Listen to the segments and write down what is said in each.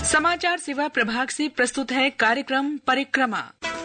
समाचार सेवा प्रभाग से प्रस्तुत है कार्यक्रम परिक्रमा।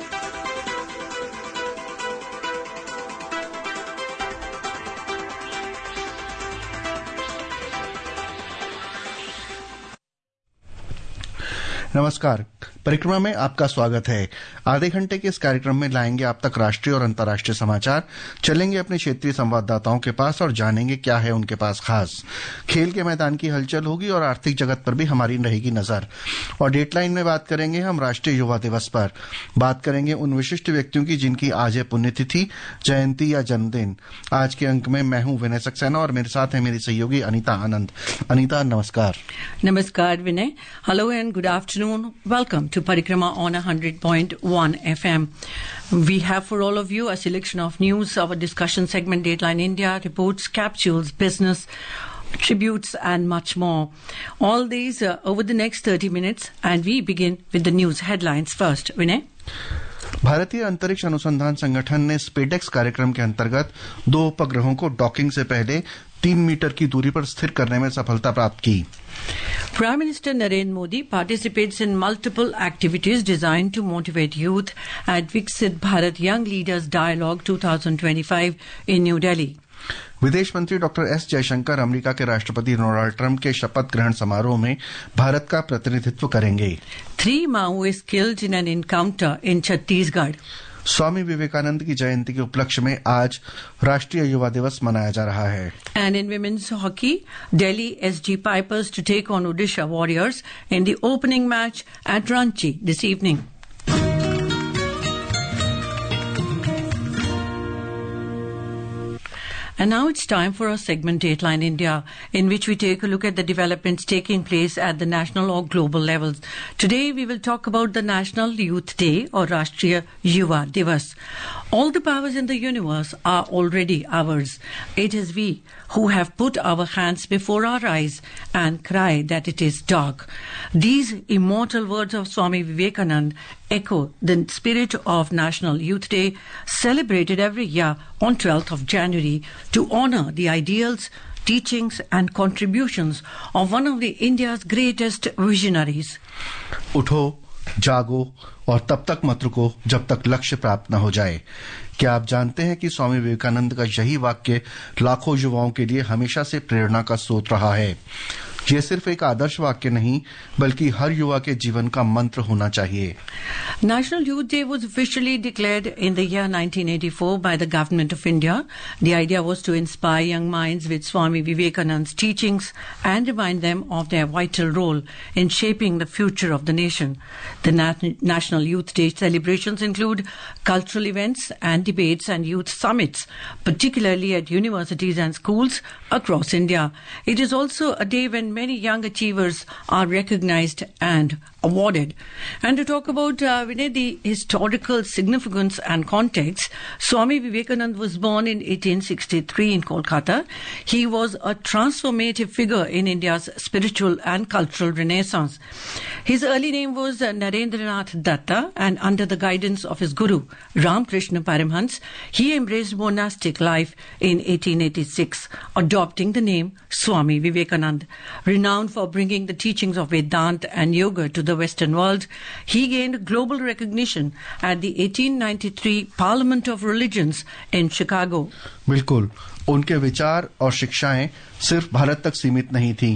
नमस्कार, परिक्रमा में आपका स्वागत है। आधे घंटे के इस कार्यक्रम में लाएंगे आप तक राष्ट्रीय और अंतर्राष्ट्रीय समाचार, चलेंगे अपने क्षेत्रीय संवाददाताओं के पास और जानेंगे क्या है उनके पास खास। खेल के मैदान की हलचल होगी और आर्थिक जगत पर भी हमारी रहेगी नजर। और डेटलाइन में बात करेंगे हम राष्ट्रीय युवा दिवस पर। बात करेंगे उन विशिष्ट व्यक्तियों की जिनकी आज है पुण्यतिथि, जयंती या जन्मदिन। आज के अंक में मैं हूं विनय सक्सेना और मेरे साथ है मेरी सहयोगी अनीता आनंद। अनीता, नमस्कार। नमस्कार Vinay. Hello and good afternoon. Welcome to Parikrama on 100.1 FM. We have for all of you a selection of news, our discussion segment, Dateline India, reports, capsules, business, tributes and much more. All these over the next 30 minutes, and we begin with the news headlines first. Vinay? भारतीय अंतरिक्ष अनुसंधान संगठन ने स्पेडेक्स कार्यक्रम के अंतर्गत 2 उपग्रहों को डॉकिंग से पहले 3 मीटर की दूरी पर स्थिर करने में सफलता प्राप्त की। Prime Minister Narendra Modi participates in multiple activities designed to motivate youth at Viksit Bharat Young Leaders Dialogue 2025 in New Delhi. विदेश मंत्री डॉक्टर एस जयशंकर अमेरिका के राष्ट्रपति डोनाल्ड ट्रंप के शपथ ग्रहण समारोह में भारत का प्रतिनिधित्व करेंगे। 3 Maoists killed in an encounter in Chhattisgarh. Swami Vivekananda की जयंती के उपलक्ष्य में आज राष्ट्रीय युवा दिवस मनाया जा रहा है। And in women's hockey, Delhi SG Pipers to take on Odisha Warriors in the opening match at Ranchi this evening. And now it's time for our segment Dateline India, in which we take a look at the developments taking place at the national or global levels. Today we will talk about the National Youth Day or Rashtriya Yuva Divas. All the powers in the universe are already ours. It is we who have put our hands before our eyes and cry that it is dark. These immortal words of Swami Vivekananda echo the spirit of National Youth Day, celebrated every year on 12th of January to honor the ideals, teachings and contributions of one of the India's greatest visionaries. उठो, जागो और तब तक मत रुको जब तक लक्ष्य प्राप्त न हो जाए। क्या आप जानते हैं कि स्वामी विवेकानंद का यही वाक्य लाखों युवाओं के लिए हमेशा से प्रेरणा का स्रोत रहा है। यह सिर्फ एक आदर्श वाक्य नहीं बल्कि हर युवा के जीवन का मंत्र होना चाहिए। National Youth Day was officially declared in the year 1984 by the Government of India. The idea was to inspire young minds with Swami Vivekananda's teachings and remind them of their vital role in shaping the future of the nation. The National Youth Day celebrations include cultural events and debates and youth summits, particularly at universities and schools across India. It is also a day when many young achievers are recognized and awarded. And to talk about the historical significance and context, Swami Vivekananda was born in 1863 in Kolkata. He was a transformative figure in India's spiritual and cultural renaissance. His early name was Narendranath Datta, and under the guidance of his guru, Ramakrishna Paramhans, he embraced monastic life in 1886, adopting the name Swami Vivekananda. Renowned for bringing the teachings of Vedanta and yoga to the Western world, he gained global recognition at the 1893 Parliament of Religions in Chicago. बिल्कुल, उनके विचार और शिक्षाएं सिर्फ भारत तक सीमित नहीं थीं।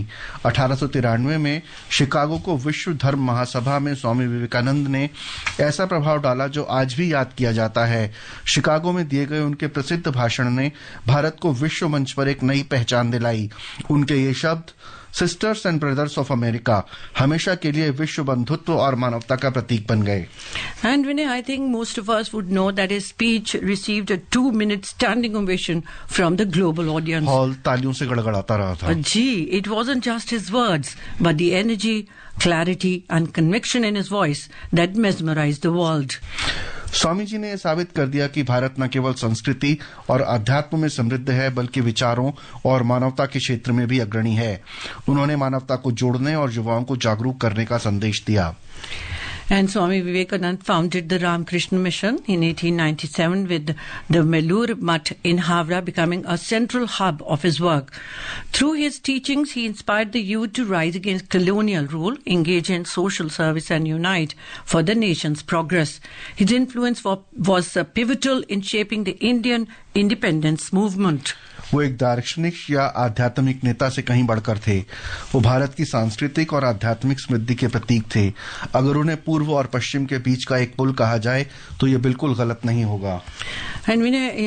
1893 में शिकागो को विश्व धर्म महासभा में स्वामी विवेकानंद ने ऐसा प्रभाव डाला जो आज भी याद किया जाता है। शिकागो में दिए गए उनके प्रसिद्ध भाषण ने भारत को विश्व मंच पर एक नई पहचान दिलाई। उनके ये शब्द sisters and brothers of America हमेशा के लिए विश्व बंधुत्व और मानवता का प्रतीक बन गए। And Vinay, I think most of us would know that his speech received a 2-minute standing ovation from the global audience. Hall तालियों से गड़गड़ाता रहा था। Gee, it wasn't just his words, but the energy, clarity and conviction in his voice that mesmerized the world. Swami ji ने साबित कर दिया कि भारत न केवल संस्कृति और अध्यात्म में समृद्ध है बल्कि विचारों और मानवता के क्षेत्र में भी अग्रणी है। उन्होंने मानवता को जोड़ने और युवाओं को जागरूक करने का संदेश दिया। And Swami Vivekananda founded the Ramakrishna Mission in 1897 with the Melur Mutt in Havra becoming a central hub of his work. Through his teachings, he inspired the youth to rise against colonial rule, engage in social service and unite for the nation's progress. His influence was pivotal in shaping the Indian independence movement. वो एक दार्शनिक या आध्यात्मिक नेता से कहीं बढ़कर थे। वो भारत की सांस्कृतिक और आध्यात्मिक समृद्धि के प्रतीक थे। अगर उन्हें पूर्व और पश्चिम के बीच का एक पुल कहा जाए तो ये बिल्कुल गलत नहीं होगा। And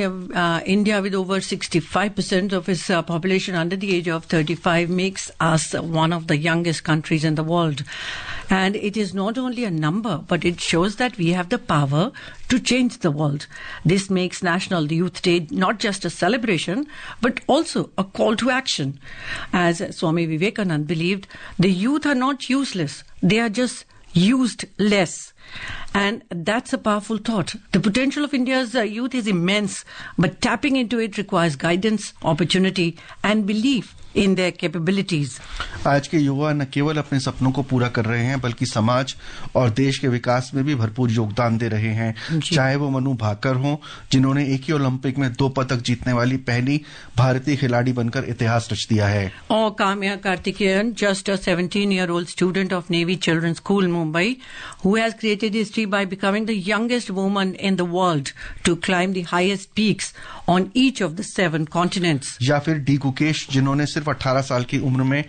India, with over 65% of its population under the age of 35, makes us one of the youngest countries in the world. And it is not only a number, but it shows that we have the power to change the world. This makes National Youth Day not just a celebration, but also a call to action. As Swami Vivekananda believed, the youth are not useless. They are just used less. And that's a powerful thought. The potential of India's youth is immense, but tapping into it requires guidance, opportunity, and belief in their capabilities. आज के युवा न केवल अपने सपनों को पूरा कर रहे हैं, बल्कि समाज और देश के विकास में भी भरपूर योगदान दे रहे हैं। चाहे वो मनु भाकर हों, जिन्होंने एक ही ओलंपिक में 2 पदक जीतने वाली पहली भारतीय खिलाड़ी बनकर इतिहास रच दिया है, और Kamya Karthikeyan, just a 17-year-old student of Navy Children's School, Mumbai, who has created history by becoming the youngest woman in the world to climb the highest peaks on each of the 7 continents. या फिर D Gukesh, जिन्होंने सिर्फ 18 साल की उम्र में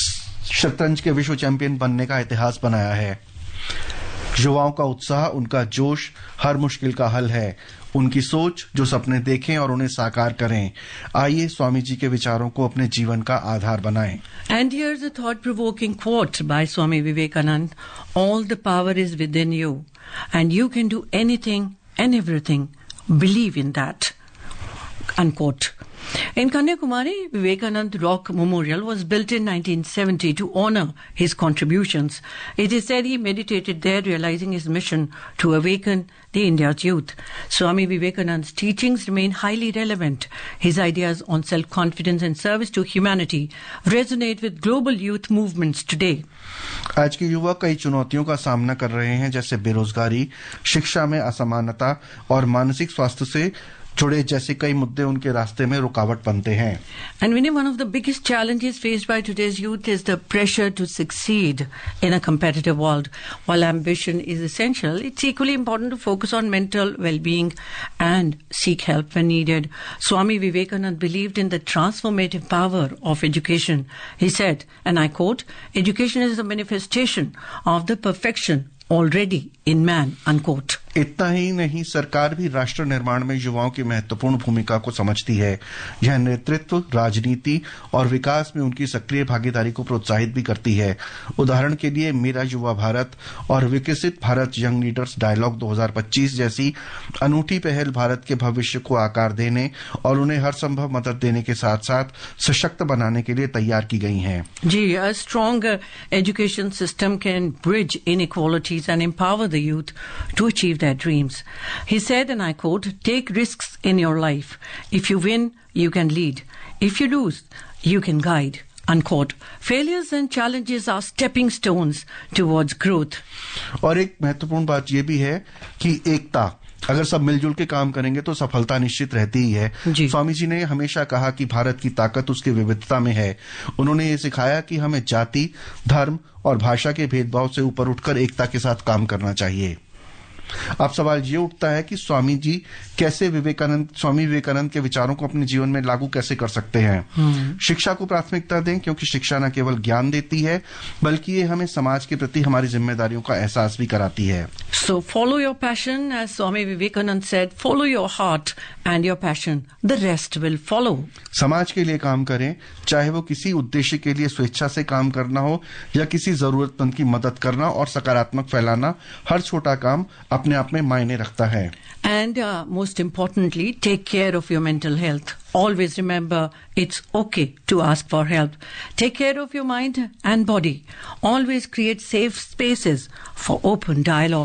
शतरंज के विश्व चैंपियन बनने का इतिहास बनाया है। युवाओं का उत्साह, उनका जोश हर मुश्किल का हल है। उनकी सोच, जो सपने देखें और उन्हें साकार करें। आइए स्वामी जी के विचारों को अपने जीवन का आधार बनाएं। And here's a thought-provoking quote by Swami Vivekananda: "All the power is within you, and you can do anything and everything. Believe in that." Unquote. In Kanyakumari, Vivekananda Rock Memorial was built in 1970 to honor his contributions. It is said he meditated there, realizing his mission to awaken the India's youth. Swami Vivekananda's teachings remain highly relevant. His ideas on self-confidence and service to humanity resonate with global youth movements today. आज के युवा कई चुनौतियों का सामना कर रहे हैं, जैसे बेरोजगारी, शिक्षा में असमानता और मानसिक स्वास्थ्य से जुड़े जैसे कई मुद्दे उनके रास्ते में रुकावट बनते हैं। And one of the biggest challenges faced by today's youth is the pressure to succeed in a competitive world. While ambition is essential, it's equally important to focus on mental well-being and seek help when needed. Swami Vivekananda believed in the transformative power of education. He said, and I quote, "Education is a manifestation of the perfection already in man," unquote. इतना ही नहीं, सरकार भी राष्ट्र निर्माण में युवाओं की महत्वपूर्ण भूमिका को समझती है। यह नेतृत्व, राजनीति और विकास में उनकी सक्रिय भागीदारी को प्रोत्साहित भी करती है। उदाहरण के लिए मेरा युवा भारत और विकसित भारत यंग लीडर्स डायलॉग 2025 जैसी अनूठी पहल भारत के भविष्य को आकार देने और उन्हें हर संभव मदद देने के साथ साथ सशक्त बनाने के लिए तैयार की गई हैं। जी, a strong education system can bridge inequalities and empower the youth to achieve their dreams. He said, and I quote, "Take risks in your life. If you win, you can lead. If you lose, you can guide." Unquote. Failures and challenges are stepping stones towards growth. और एक महत्वपूर्ण बात यह भी है कि एकता, अगर सब मिलजुल के काम करेंगे तो सफलता निश्चित रहती ही है। स्वामी जी ने हमेशा कहा कि भारत की ताकत उसकी विविधता में है। उन्होंने ये सिखाया कि हमें जाति, धर्म और भाषा के भेदभाव से ऊपर उठकर एकता के साथ काम करना चाहिए। अब सवाल ये उठता है कि स्वामी विवेकानंद के विचारों को अपने जीवन में लागू कैसे कर सकते हैं। शिक्षा को प्राथमिकता दें, क्योंकि शिक्षा न केवल ज्ञान देती है, बल्कि ये हमें समाज के प्रति हमारी जिम्मेदारियों का एहसास भी कराती है। So follow your passion, as Swami Vivekananda said, follow your heart and your passion. The rest will follow. समाज के लिए काम करें, चाहे वो किसी उद्देश्य के लिए स्वेच्छा से काम करना हो या किसी जरूरतमंद की मदद करना और सकारात्मक फैलाना। हर छोटा काम अपने आप में मायने रखता है। And most importantly, take care of your mental health. Always remember, it's okay to ask for help. Take care of your mind and body. Always create safe spaces for open dialogue.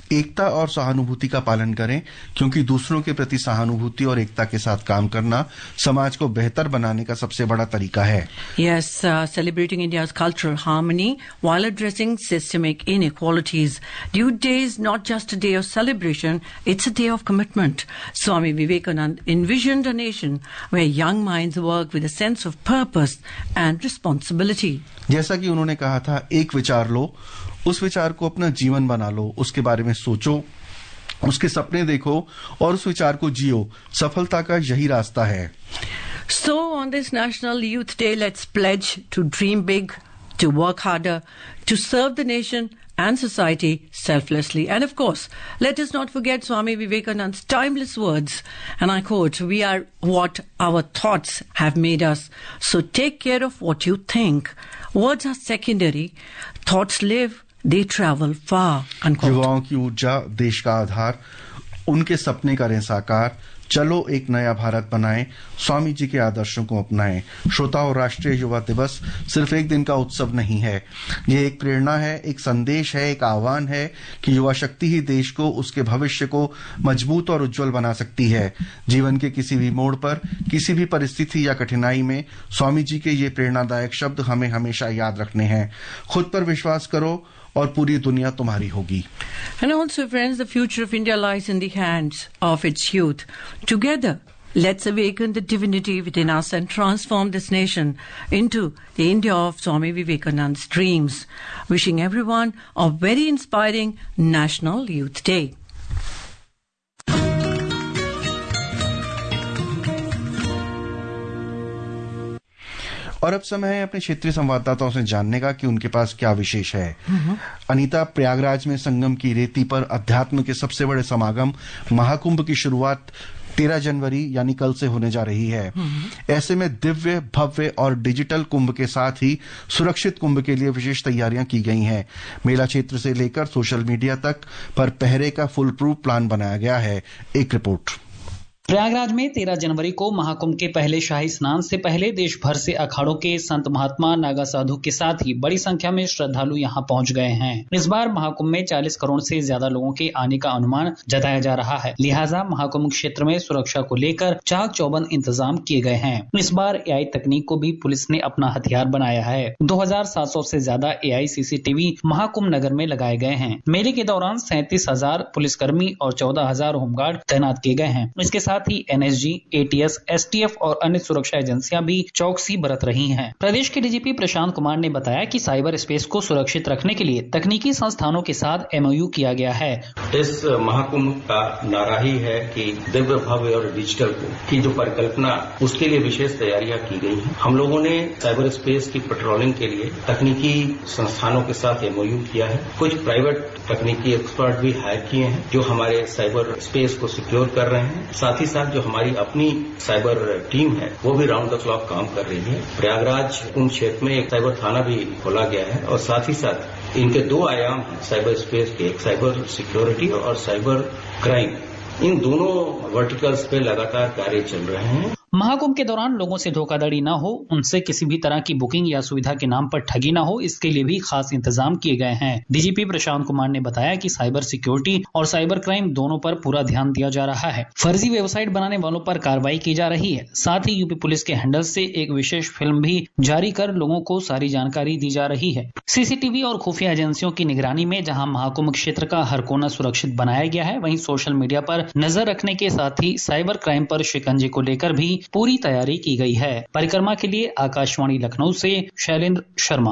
एकता और सहानुभूति का पालन करें, क्योंकि दूसरों के प्रति सहानुभूति और एकता के साथ काम करना समाज को बेहतर बनाने का सबसे बड़ा तरीका है. Yes, celebrating India's cultural harmony while addressing systemic inequalities. Youth Day is not just a day of celebration, it's a day of commitment. Swami Vivekananda envisioned a nation where young minds work with a sense of purpose and responsibility. जैसा कि उन्होंने कहा था, एक विचार लो, उस विचार को अपना जीवन बना लो, उसके बारे में सोचो, उसके सपने देखो और उस विचार को जियो. सफलता का यही रास्ता है. So on this National Youth Day, let's pledge to dream big, to work harder, to serve the nation and society selflessly. And of course, let us not forget Swami Vivekananda's timeless words. And I quote, "We are what our thoughts have made us. So take care of what you think. Words are secondary. Thoughts live, they travel far." Unquote. युवाओं की ऊर्जा देश का आधार, उनके सपने करें साकार, चलो एक नया भारत बनाएं, स्वामी जी के आदर्शों को अपनाएं. श्रोताओं, राष्ट्रीय युवा दिवस सिर्फ एक दिन का उत्सव नहीं है. ये एक प्रेरणा है, एक संदेश है, एक आह्वान है कि युवा शक्ति ही देश को, उसके भविष्य को मजबूत और उज्जवल बना सकती है. जीवन के किसी भी मोड़ पर, किसी भी परिस्थिति या कठिनाई में स्वामी जी के ये प्रेरणादायक शब्द हमें हमेशा याद रखने हैं. खुद पर विश्वास करो और पूरी दुनिया तुम्हारी होगी. And also, friends, the future of India lies in the hands of its youth. Together, let's awaken the divinity within us and transform this nation into the India of Swami Vivekananda's dreams. Wishing everyone a very inspiring National Youth Day. और अब समय है अपने क्षेत्रीय संवाददाताओं से जानने का कि उनके पास क्या विशेष है. अनीता, प्रयागराज में संगम की रेती पर अध्यात्म के सबसे बड़े समागम महाकुंभ की शुरुआत 13 जनवरी यानी कल से होने जा रही है. ऐसे में दिव्य, भव्य और डिजिटल कुंभ के साथ ही सुरक्षित कुंभ के लिए विशेष तैयारियां की गई हैं. मेला क्षेत्र से लेकर सोशल मीडिया तक पर पहरे का फुल प्रूफ प्लान बनाया गया है. एक रिपोर्ट. प्रयागराज में 13 जनवरी को महाकुंभ के पहले शाही स्नान से पहले देश भर से अखाड़ों के संत महात्मा, नागा साधु के साथ ही बड़ी संख्या में श्रद्धालु यहां पहुंच गए हैं. इस बार महाकुंभ में 40 करोड़ से ज्यादा लोगों के आने का अनुमान जताया जा रहा है. लिहाजा महाकुंभ क्षेत्र में सुरक्षा को लेकर चाक चौबंद इंतजाम किए गए हैं. इस बार AI तकनीक को भी पुलिस ने अपना हथियार बनाया है. 2700 से ज्यादा AI CCTV महाकुंभ नगर में लगाए गए हैं. मेले के दौरान 37,000 पुलिसकर्मी और 14,000 होमगार्ड तैनात किए गए हैं. इसके साथ ही NSG, ATS, STF और अन्य सुरक्षा एजेंसियां भी चौकसी बरत रही हैं. प्रदेश के DGP प्रशांत कुमार ने बताया कि साइबर स्पेस को सुरक्षित रखने के लिए तकनीकी संस्थानों के साथ MOU किया गया है. इस महाकुंभ का नारा ही है कि दिव्य, भव्य और डिजिटल की जो परिकल्पना, उसके लिए विशेष तैयारियां की गई हैं. हम लोगों ने साइबर स्पेस की पेट्रोलिंग के लिए तकनीकी संस्थानों के साथ MOU किया है. कुछ प्राइवेट तकनीकी एक्सपर्ट भी हायर किए हैं जो हमारे साइबर स्पेस को सिक्योर कर रहे हैं. साथ ही साथ जो हमारी अपनी साइबर टीम है वो भी राउंड द क्लॉक काम कर रही है. प्रयागराज कुंभ क्षेत्र में एक साइबर थाना भी खोला गया है और साथ ही साथ इनके 2 आयाम हैं साइबर स्पेस के, एक साइबर सिक्योरिटी और साइबर क्राइम. इन दोनों वर्टिकल्स पे लगातार कार्य चल रहे हैं. महाकुंभ के दौरान लोगों से धोखाधड़ी न हो, उनसे किसी भी तरह की बुकिंग या सुविधा के नाम पर ठगी न हो, इसके लिए भी खास इंतजाम किए गए हैं. DGP प्रशांत कुमार ने बताया कि साइबर सिक्योरिटी और साइबर क्राइम दोनों पर पूरा ध्यान दिया जा रहा है. फर्जी वेबसाइट बनाने वालों पर कार्रवाई की जा रही है. साथ ही यूपी पुलिस के हैंडल से एक विशेष फिल्म भी जारी कर लोगों को सारी जानकारी दी जा रही है. CCTV और खुफिया एजेंसियों की निगरानी में जहां महाकुंभ क्षेत्र का हर कोना सुरक्षित बनाया गया है, वहीं सोशल मीडिया पर नजर रखने के साथ ही साइबर क्राइम पर शिकंजे को लेकर भी पूरी तैयारी की गई है. परिक्रमा के लिए आकाशवाणी लखनऊ से Shailendra Sharma.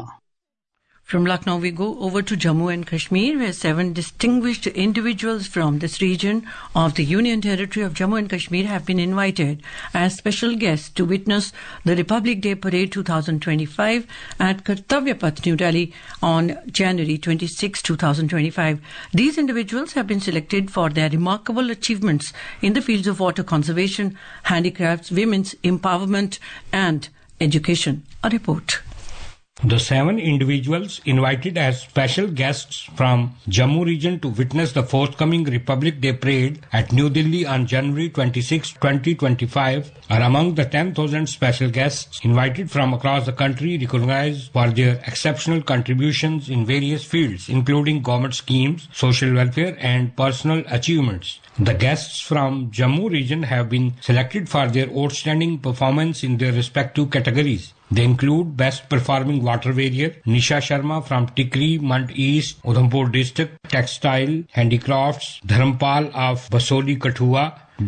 From Lucknow, we go over to Jammu and Kashmir, where 7 distinguished individuals from this region of the Union Territory of Jammu and Kashmir have been invited as special guests to witness the Republic Day Parade 2025 at Kartavya Path, New Delhi on January 26, 2025. These individuals have been selected for their remarkable achievements in the fields of water conservation, handicrafts, women's empowerment and education. A report. The 7 individuals invited as special guests from Jammu region to witness the forthcoming Republic Day parade at New Delhi on January 26, 2025 are among the 10,000 special guests invited from across the country recognized for their exceptional contributions in various fields, including government schemes, social welfare, and personal achievements. The guests from Jammu region have been selected for their outstanding performance in their respective categories. They include Best Performing Water Warrior Nisha Sharma from Tikri, Mand East, Udhampur District, Textile Handicrafts, Dharmpal of Basoli Kathua,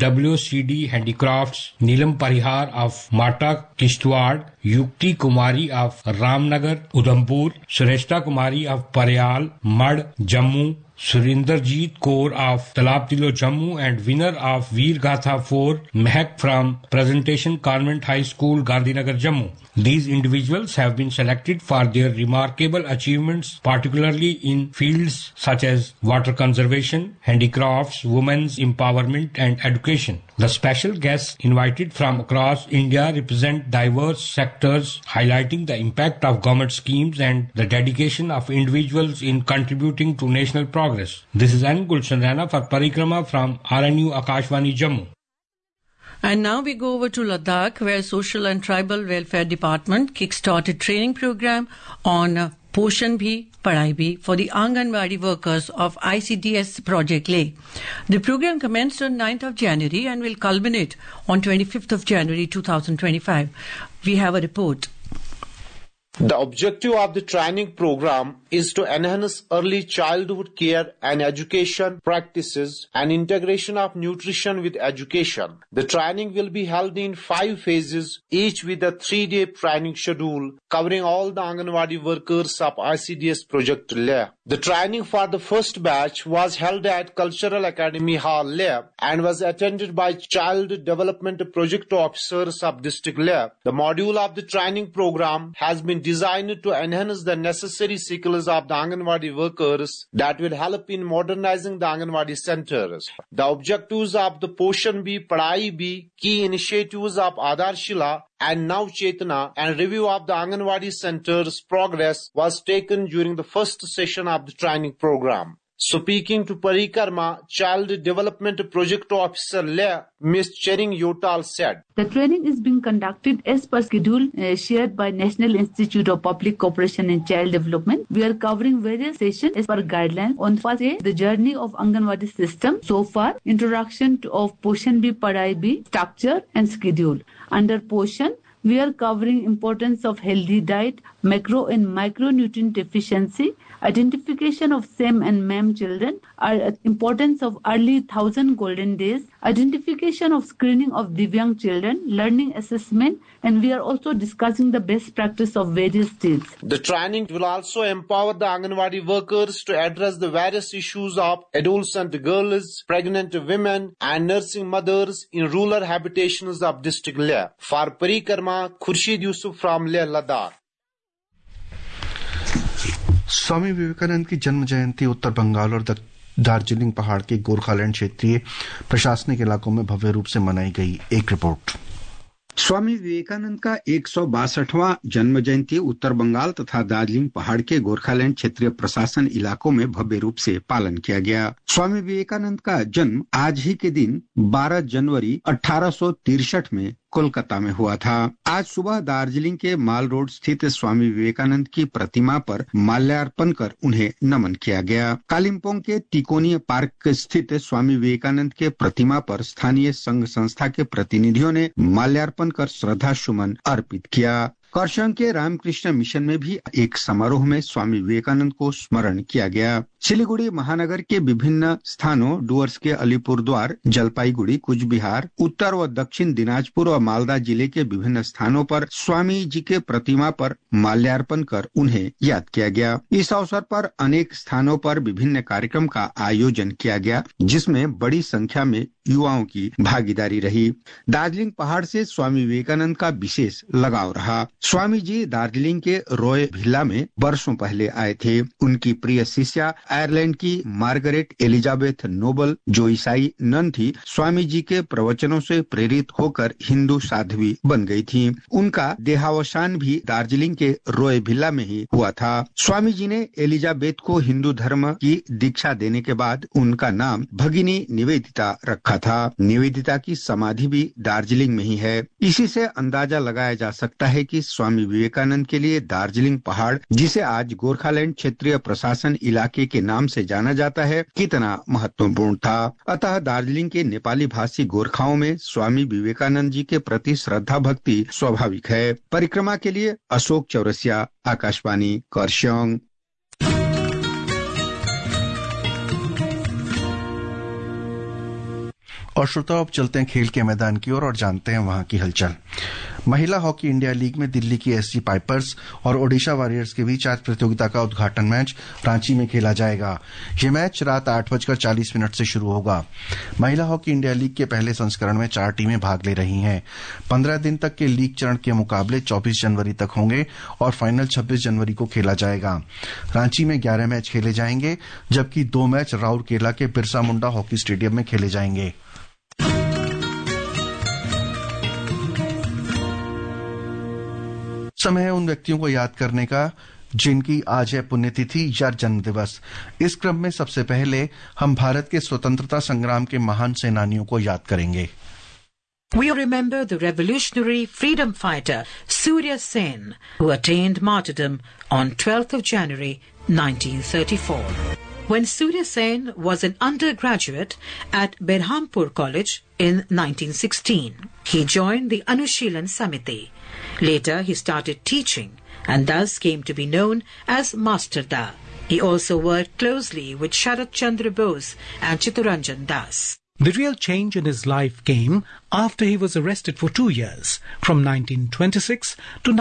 WCD Handicrafts, Neelam Parihar of Mata Kishtwad, Yukti Kumari of Ramnagar, Udhampur, Shrestha Kumari of Paryal, Mad, Jammu, Surinderjeet Kaur of Talab Tilo Jammu, and winner of Veer Gatha 4, Mehak from Presentation Convent High School, Gandhinagar, Jammu. These individuals have been selected for their remarkable achievements, particularly in fields such as water conservation, handicrafts, women's empowerment, and education. The special guests invited from across India represent diverse sectors, highlighting the impact of government schemes and the dedication of individuals in contributing to national progress. This is N. Gulshan Rana for Parikrama from RNU Akashvani, Jammu. And now we go over to Ladakh, where Social and Tribal Welfare Department kick-started training program on Poshan Bhi, Padhai Bhi for the Anganwadi workers of ICDS Project Leh. The program commenced on 9th of January and will culminate on 25th of January 2025. We have a report. The objective of the training program is to enhance early childhood care and education practices and integration of nutrition with education. The training will be held in 5 phases, each with a 3-day training schedule covering all the Anganwadi workers of ICDS Project Leh. The training for the first batch was held at Cultural Academy Hall Leh and was attended by Child Development Project Officers of District Leh. The module of the training program has been designed to enhance the necessary skills of the Anganwadi workers that will help in modernizing the Anganwadi centers. The objectives of the Poshan Bhi, Padhai Bhi, key initiatives of Aadhar Shila and Nav Chetna and review of the Anganwadi centers' progress was taken during the first session of the training program. Speaking to Parikrama, Child Development Project Officer Leh, Ms. Chering Yotal said, "The training is being conducted as per schedule shared by National Institute of Public Cooperation in Child Development. We are covering various sessions as per guidelines. On first day, the journey of Anganwadi system. So far, introduction of Poshan Bhi, Padhai Bhi, structure and schedule. Under Poshan, we are covering importance of healthy diet, macro and micronutrient deficiency, identification of SEM and MEM children, importance of early 1000 golden days, identification of screening of Divyang children, learning assessment, and we are also discussing the best practice of various states." The training will also empower the Anganwadi workers to address the various issues of adolescent girls, pregnant women, and nursing mothers in rural habitations of District Leh. For Parikrama, Khurshid Yusuf from Leh, Ladakh. Swami Vivekananda की जन्म जयंती उत्तर बंगाल और दार्जिलिंग पहाड़ के गोरखालैंड क्षेत्रीय प्रशासनिक इलाकों में भव्य रूप से मनाई गई। एक रिपोर्ट। स्वामी विवेकानंद का 162वां जन्म जयंती उत्तर बंगाल तथा दार्जिलिंग पहाड़ के गोरखालैंड क्षेत्रीय प्रशासन इलाकों में भव्य रूप से पालन किया गया। स्वामी विवेकानंद का जन्म आज ही के दिन 12 जनवरी 1863 में कोलकाता में हुआ था। आज सुबह दार्जिलिंग के माल रोड स्थित स्वामी विवेकानंद की प्रतिमा पर माल्यार्पण कर उन्हें नमन किया गया। कालिम्पोंग के तिकोनी पार्क स्थित स्वामी विवेकानंद के प्रतिमा पर स्थानीय संघ संस्था के प्रतिनिधियों ने माल्यार्पण कर श्रद्धा सुमन अर्पित किया। करसंग के रामकृष्ण मिशन में भी एक समारोह में स्वामी विवेकानंद को स्मरण किया गया। सिलीगुड़ी महानगर के विभिन्न स्थानों डुअर्स के अलीपुरद्वार, जलपाईगुड़ी, कुछ बिहार, उत्तर व दक्षिण दिनाजपुर और मालदा जिले के विभिन्न स्थानों पर स्वामी जी के प्रतिमा पर माल्यार्पण कर उन्हें याद किया गया। इस अवसर पर अनेक स्थानों पर विभिन्न कार्यक्रम का आयोजन किया गया, जिसमें बड़ी संख्या में युवाओं की भागीदारी रही। दार्जिलिंग पहाड़ से स्वामी विवेकानंद का विशेष लगाव रहा। स्वामी जी दार्जिलिंग के रोय भिल्ला में वर्षों पहले आए थे। उनकी प्रिय शिष्या आयरलैंड की मार्गरेट एलिजाबेथ नोबल, जो ईसाई नन थी, स्वामी जी के प्रवचनों से प्रेरित होकर हिंदू साध्वी बन गई थी। उनका देहावसान भी दार्जिलिंग के रोय भिल्ला में ही हुआ था। स्वामी जी ने एलिजाबेथ को हिंदू धर्म की दीक्षा देने के बाद उनका नाम भगिनी निवेदिता रखा था। निवेदिता की समाधि भी दार्जिलिंग में ही है। इसी से अंदाजा लगाया जा सकता है कि स्वामी विवेकानंद के लिए दार्जिलिंग पहाड़, जिसे आज गोरखालैंड क्षेत्रीय प्रशासन इलाके के नाम से जाना जाता है, कितना महत्वपूर्ण था। अतः दार्जिलिंग के नेपाली भाषी गोरखाओं में स्वामी विवेकानंद जी के प्रति श्रद्धा भक्ति स्वाभाविक है। परिक्रमा के लिए अशोक चौरसिया, आकाशवाणी, करसियोंग। और श्रोताओ, अब चलते हैं खेल के मैदान की ओर और जानते हैं वहां की हलचल। महिला हॉकी इंडिया लीग में दिल्ली की एससी पाइपर्स और ओडिशा वॉरियर्स के बीच आज प्रतियोगिता का उद्घाटन मैच रांची में खेला जाएगा। यह मैच रात 8:40 से शुरू होगा। महिला हॉकी इंडिया लीग के पहले संस्करण में 4 टीमें भाग ले रही हैं। 15 दिन तक के लीग चरण के मुकाबले 24 जनवरी तक होंगे और फाइनल 26 जनवरी को खेला जाएगा। रांची में 11 मैच खेले जाएंगे, जबकि 2 मैच राउरकेला के बिरसा मुंडा हॉकी स्टेडियम में खेले जाएंगे। समय है उन व्यक्तियों को याद करने का जिनकी आज है पुण्यतिथि या जन्म दिवस। इस क्रम में सबसे पहले हम भारत के स्वतंत्रता संग्राम के महान सेनानियों को याद करेंगे। We remember the revolutionary freedom fighter Surya Sen, who attained martyrdom on 12th of January 1934. When Surya Sen was an undergraduate at Berhampur College in 1916, he joined the Anushilan Samiti. Later, he started teaching and thus came to be known as Master Da. He also worked closely with Sharat Chandra Bose and Chittaranjan Das. The real change in his life came after he was arrested for 2 years, from 1926 to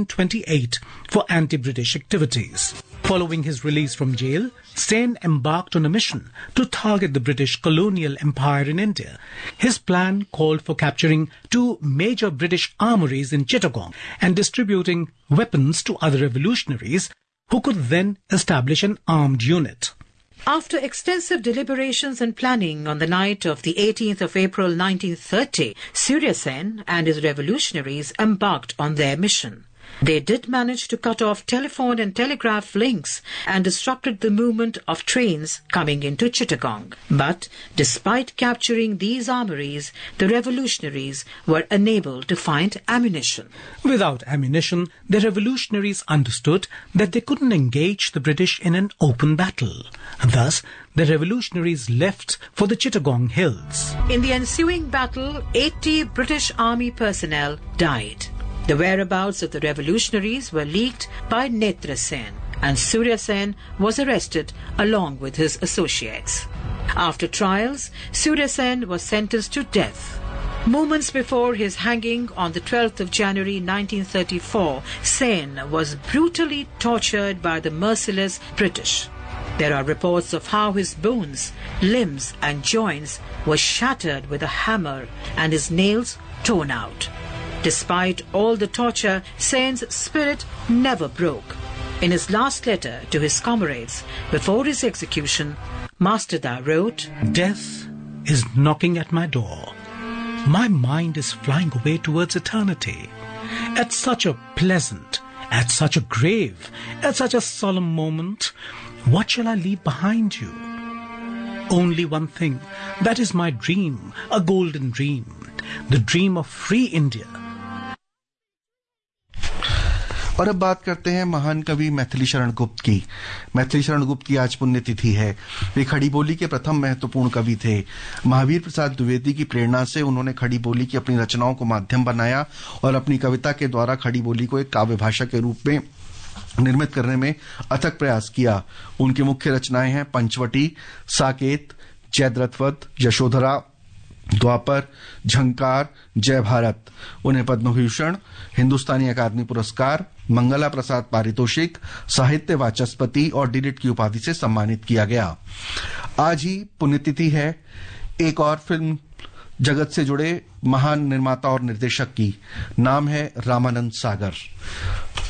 1928, for anti-British activities. Following his release from jail, Sen embarked on a mission to target the British colonial empire in India. His plan called for capturing 2 major British armories in Chittagong and distributing weapons to other revolutionaries who could then establish an armed unit. After extensive deliberations and planning on the night of the 18th of April 1930, Surya Sen and his revolutionaries embarked on their mission. They did manage to cut off telephone and telegraph links and disrupted the movement of trains coming into Chittagong. But despite capturing these armories, the revolutionaries were unable to find ammunition. Without ammunition, the revolutionaries understood that they couldn't engage the British in an open battle. Thus, the revolutionaries left for the Chittagong Hills. In the ensuing battle, 80 British Army personnel died. The whereabouts of the revolutionaries were leaked by Netra Sen, and Surya Sen was arrested along with his associates. After trials, Surya Sen was sentenced to death. Moments before his hanging on the 12th of January 1934, Sen was brutally tortured by the merciless British. There are reports of how his bones, limbs and joints were shattered with a hammer and his nails torn out. Despite all the torture, Sen's spirit never broke. In his last letter to his comrades before his execution, Master Da wrote, "Death is knocking at my door. My mind is flying away towards eternity. At such a pleasant, at such a grave, at such a solemn moment, what shall I leave behind you? Only one thing, that is my dream, a golden dream, the dream of free India." और अब बात करते हैं महान कवि मैथिली शरण गुप्त की। मैथिली शरण गुप्त की आज पुण्यतिथि है। वे खड़ी बोली के प्रथम महत्वपूर्ण कवि थे। महावीर प्रसाद द्विवेदी की प्रेरणा से उन्होंने खड़ी बोली की अपनी रचनाओं को माध्यम बनाया और अपनी कविता के द्वारा खड़ी बोली को एक काव्य भाषा के रूप में निर्मित करने में अथक प्रयास किया। उनकी मुख्य रचनाएं हैं पंचवटी, साकेत, जयद्रथवध, यशोधरा, द्वापर, झंकार, जय भारत। उन्हें पद्म भूषण, हिंदुस्तानी अकादमी पुरस्कार, मंगला प्रसाद पारितोषिक, साहित्य वाचस्पति और डीलिट की उपाधि से सम्मानित किया गया। आज ही पुण्यतिथि है एक और फिल्म जगत से जुड़े महान निर्माता और निर्देशक की। नाम है रामानंद सागर।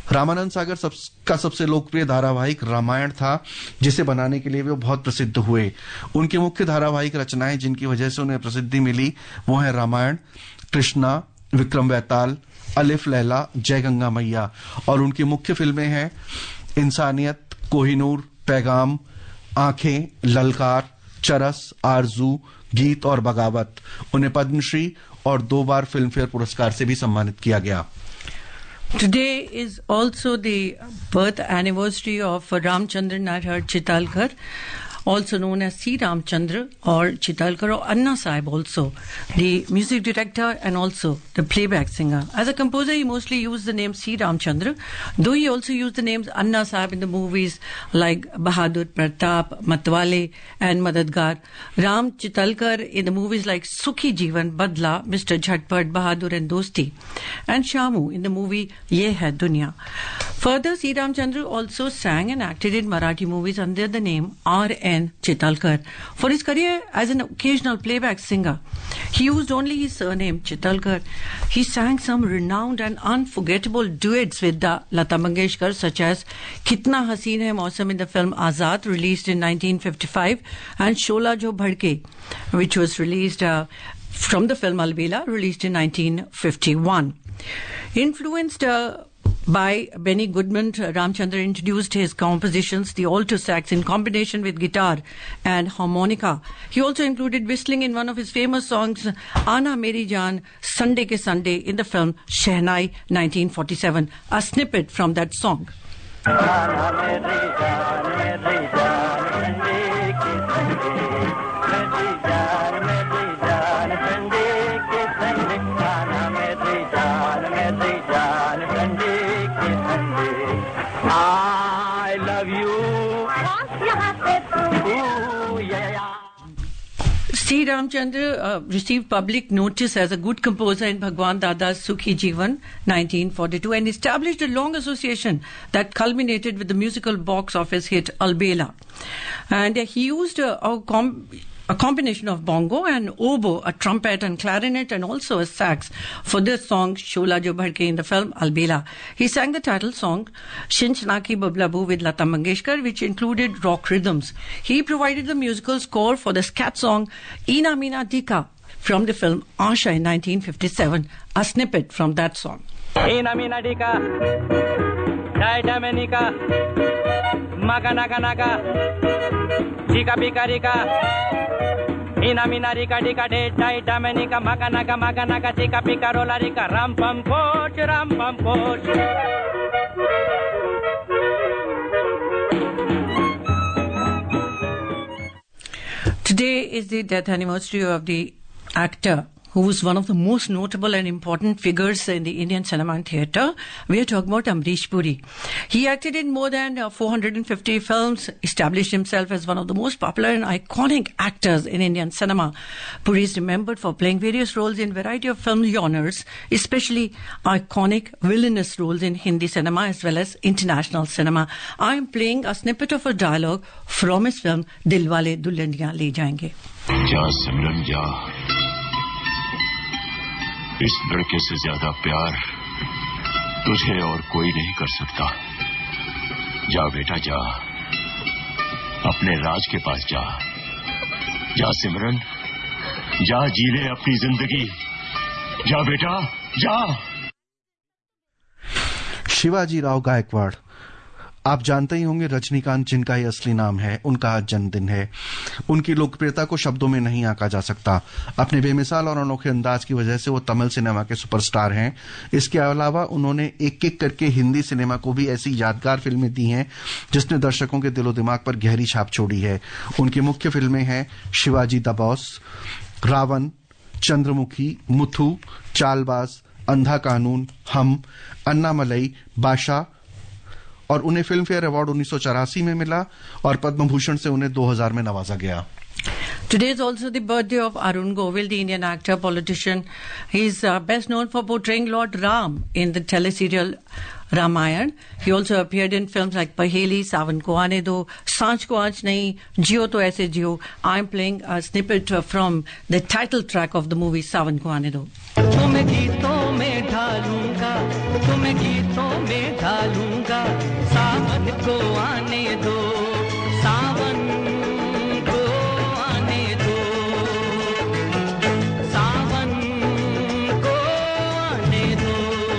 रामानंद सागर का सबसे लोकप्रिय धारावाहिक रामायण था, जिसे बनाने के लिए वे बहुत प्रसिद्ध हुए। उनकी मुख्य धारावाहिक रचनाएं जिनकी वजह से उन्हें प्रसिद्धि मिली वो है रामायण, कृष्णा, विक्रम बेताल, अलिफ लैला, जय गंगा मैया। और उनकी मुख्य फिल्में हैं इंसानियत, कोहिनूर, पैगाम, आंखें, ललकार, चरस, आरजू, गीत और बगावत। उन्हें पद्मश्री और 2 बार फिल्म फेयर पुरस्कार से भी सम्मानित किया गया। Today is also the birth anniversary of Ramchandra Narhar Chitalkar, also known as C. Ramchandra or Chitalkar, or Anna Sahib also, the music director and also the playback singer. As a composer, he mostly used the name C. Ramchandra, though he also used the names Anna Sahib in the movies like Bahadur, Pratap, Matwale and Madadgar, Ram Chitalkar in the movies like Sukhi Jeevan, Badla, Mr. Jhatpat, Bahadur and Dosti, and Shamu in the movie Ye Hai Dunya. Further, C. Ramchandra also sang and acted in Marathi movies under the name R.N. Chitalkar. For his career as an occasional playback singer, he used only his surname Chitalkar. He sang some renowned and unforgettable duets with Lata Mangeshkar, such as Kitna Haseen Hai Mausam in the film Azad, released in 1955, and Shola Jo Bhadke, which was released from the film Albela, released in 1951. Influenced by Benny Goodman, Ramchandra introduced his compositions, the alto sax in combination with guitar and harmonica. He also included whistling in one of his famous songs, Aana Meri Jaan, Sunday Ke Sunday, in the film Shehnai, 1947. A snippet from that song. Aana meri jaan, meri jaan, Sunday ke Sunday, meri jaan, Sunday ke Sunday, Aana meri jaan, Sunday. I love you. C. Ramchandra received public notice as a good composer in Bhagwan Dada's Sukhi Jeevan, 1942, and established a long association that culminated with the musical box office hit Albela. And he used a combination of bongo and oboe, a trumpet and clarinet, and also a sax for this song Shola Jo Bhadke in the film Albela. He sang the title song Shinchnaki Bablabu with Lata Mangeshkar, which included rock rhythms. He provided the musical score for the scat song Ina Mina Dika from the film Asha in 1957. A snippet from that song. Ina Mina Dika, Daita Menika, Maka Naka Naka, Dika Bika Rika, Ina mina rika dika de dai damenika maganaka maganaka tika pika rola rika ram pam poch. Today is the death anniversary of the actor who was one of the most notable and important figures in the Indian cinema and theatre. We are talking about Amrish Puri. He acted in more than 450 films, established himself as one of the most popular and iconic actors in Indian cinema. Puri is remembered for playing various roles in a variety of film genres, especially iconic villainous roles in Hindi cinema as well as international cinema. I am playing a snippet of a dialogue from his film Dilwale Dulhaniya Le Jayenge. Ja Simran ja, इस लड़के से ज्यादा प्यार तुझे और कोई नहीं कर सकता। जा बेटा जा, अपने राज के पास जा। जा सिमरन, जा जी ले अपनी जिंदगी। जा बेटा जा। शिवाजी राव गायकवाड़, आप जानते ही होंगे रजनीकांत जिनका ही असली नाम है, उनका आज जन्मदिन है। उनकी लोकप्रियता को शब्दों में नहीं आंका जा सकता। अपने बेमिसाल और अनोखे अंदाज की वजह से वो तमिल सिनेमा के सुपरस्टार हैं। इसके अलावा उन्होंने एक एक करके हिंदी सिनेमा को भी ऐसी यादगार फिल्में दी हैं जिसने दर्शकों के दिलो दिमाग पर गहरी छाप छोड़ी है। उनकी मुख्य फिल्में हैं शिवाजी द बॉस, रावण, चंद्रमुखी, मुथु, चालबाज, अंधा कानून, हम, अन्नामलई, बादशाह, और उन्हें फिल्म फेयर अवार्ड 1984 में मिला और पद्म भूषण से उन्हें 2000 में नवाजा गया। Today is also the birthday of Arun Govil, the Indian actor, politician. He is best known for portraying Lord Ram in the teleserial Ramayan. He also appeared in films like Paheli, Sawan Ko Aane Do, Saanch Ko Aanch Nahi, Jio To Aise Jio. I am playing a snippet from the title track of the movie Sawan Ko Aane Do. तुम्हें गीतों में ढालूंगा, तुम्हें गीतों में ढालूंगा, को आने दो, सावन को आने दो, सावन को आने दो।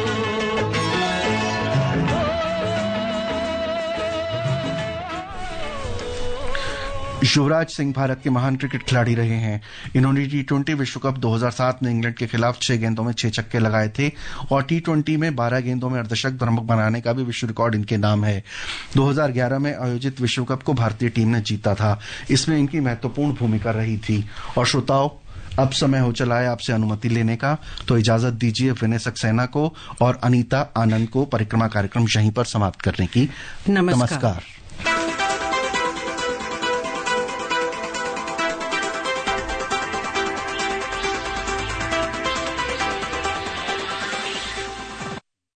युवराज सिंह भारत के महान क्रिकेट खिलाड़ी रहे हैं। इन्होंने टी20 विश्व कप 2007 में इंग्लैंड के खिलाफ 6 गेंदों में 6 छक्के लगाए थे और टी20 में 12 गेंदों में अर्धशतक बनाने का भी विश्व रिकॉर्ड इनके नाम है। 2011 में आयोजित विश्व कप को भारतीय टीम ने जीता था। इसमें इनकी महत्वपूर्ण भूमिका रही थी। और श्रोताओं, अब समय हो चला है आपसे अनुमति लेने का, तो इजाजत दीजिए विनय सक्सेना को और अनीता आनंद को परिक्रमा कार्यक्रम यहीं पर समाप्त करने की। नमस्कार।